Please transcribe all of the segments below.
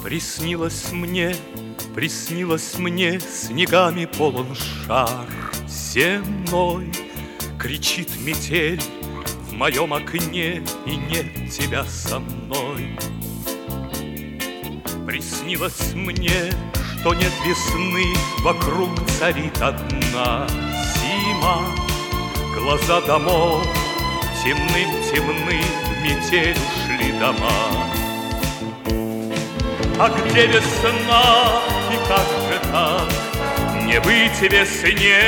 Приснилось мне, снегами полон шар земной. Кричит метель в моем окне, и нет тебя со мной. Приснилось мне, что нет весны, вокруг царит одна зима. Глаза домов темны, в метель ушли дома. А где весна, и как же так не быть весне?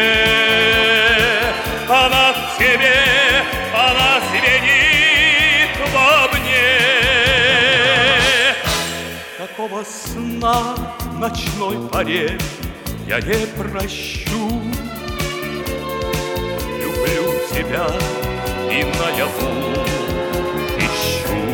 Она в тебе, она звенит во мне. Такого сна в ночной поре я не прощу. Люблю тебя и наяву ищу.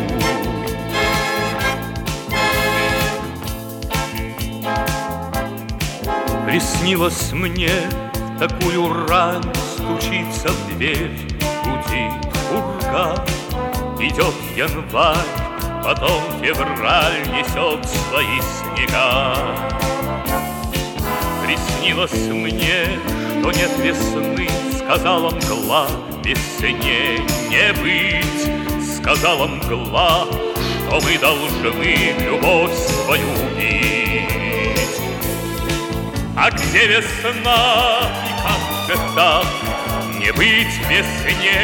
Приснилось мне в такую рань, стучится в дверь, гудит ураган. Идет январь, потом февраль несет свои снега. Приснилось мне, что нет весны, сказала мгла, весне не быть. Сказала мгла, что мы должны любовь свою убить. А где весна, и как же так не быть весне?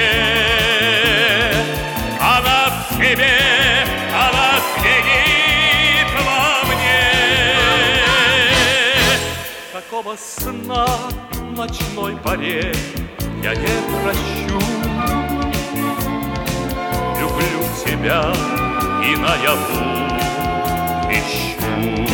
Она в тебе, она звенит во мне. Такого сна в ночной поре я не прощу. Люблю тебя и наяву ищу.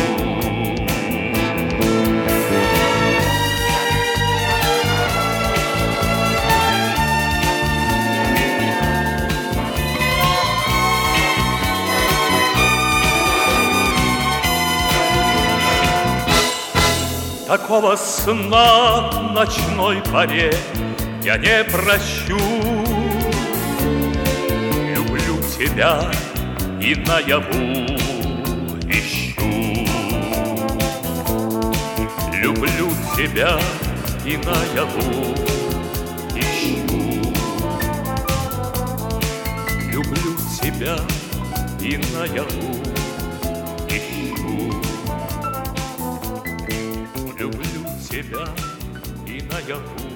Такого сна в ночной поре я не прощу. Люблю тебя и наяву ищу. Люблю тебя и наяву ищу. Люблю тебя и наяву ищу. Люблю тебя и наяву